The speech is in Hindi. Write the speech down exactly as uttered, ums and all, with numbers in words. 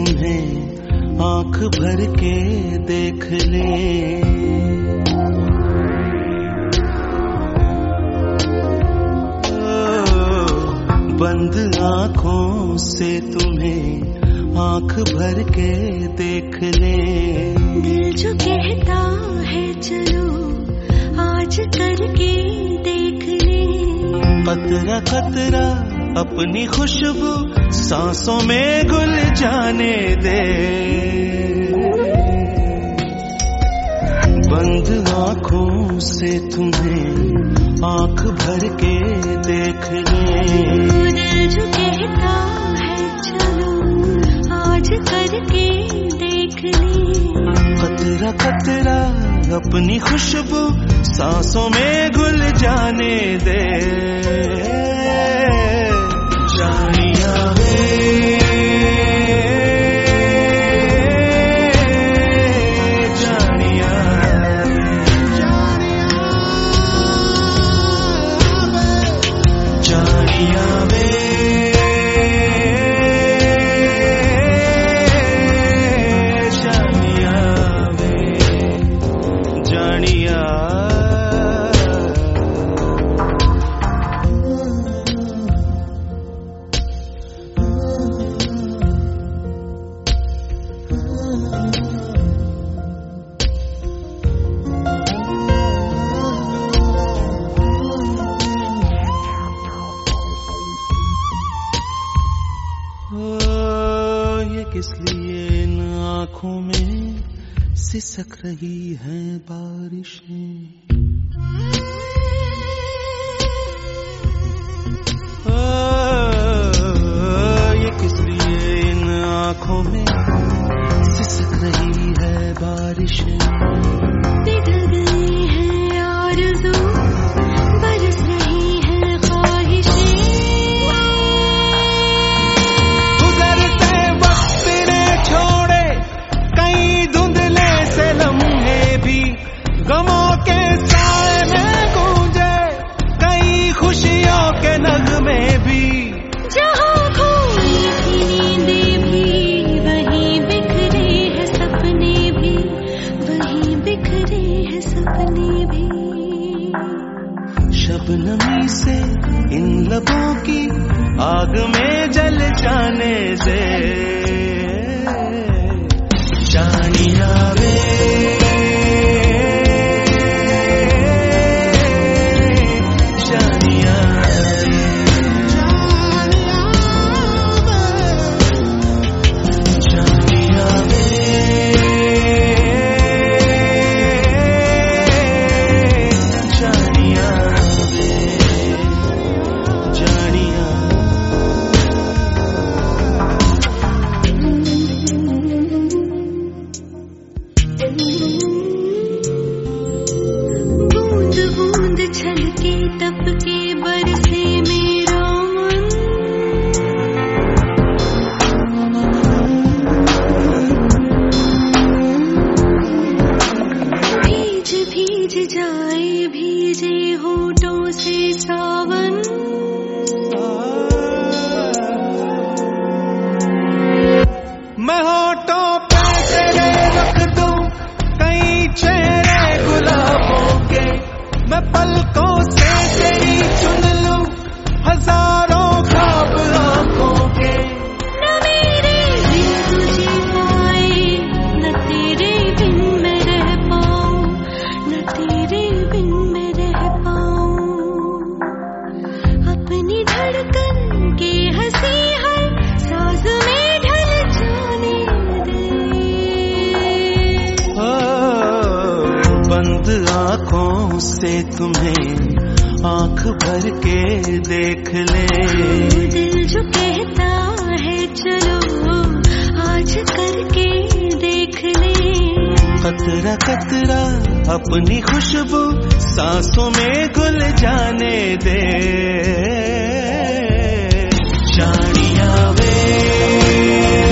तुम्हें आंख भर के देख ले। बंद आंखों से तुम्हें आंख भर के देख ले। दिल जो कहता है चलो आज करके देख ले। कतरा कतरा अपनी खुशबू सांसों में घुल जाने दे। बंद आंखों से तुम्हें आंख भर के देख ले। दिल जो कहता है चलो आज करके देख ले। कतरा कतरा अपनी खुशबू सांसों में घुल जाने दे। जानिया वे जानिया जानिया वे जानिया वे जानिया। किस लिए इन आँखों में सिसक रही हैं बारिशें। ये किस लिए इन आँखों में सिसक रही है बारिशें। पिघल गई है आरज़ू बरस रही है ख्वाहिशें। गमों के साए में गूंजे कई खुशियों के नगमे भी। जहाँ खोई थी नींदें भी वहीं बिखरे हैं सपने भी। वहीं बिखरे हैं सपने भी। शबनमी से इन लबों की आग में जल जाने से। जानिया वे बूंद बूंद छलके टपके बरसे मेरा मन। भीज भीज जाए भीजे होठों से सावन। मैं होठों पे तेरे रख दूं कई चेहरे गुलाबों के। मैं पलकों से तेरी चुन लूं हजारों ख्वाब आंखों के। न मेरे बिन तुझे पाए न तेरे बिन मैं रह पाऊं। न तेरे बिन मैं रह पाऊं। अपनी धड़कन के हंसी हर साज में ढल जाने दे। बंद आंखों से तुम्हें आंख भर के देख ले। दिल जो कहता है चलो आज करके देख ले। कतरा कतरा अपनी खुशबू सांसों में घुल जाने दे। जानिया वे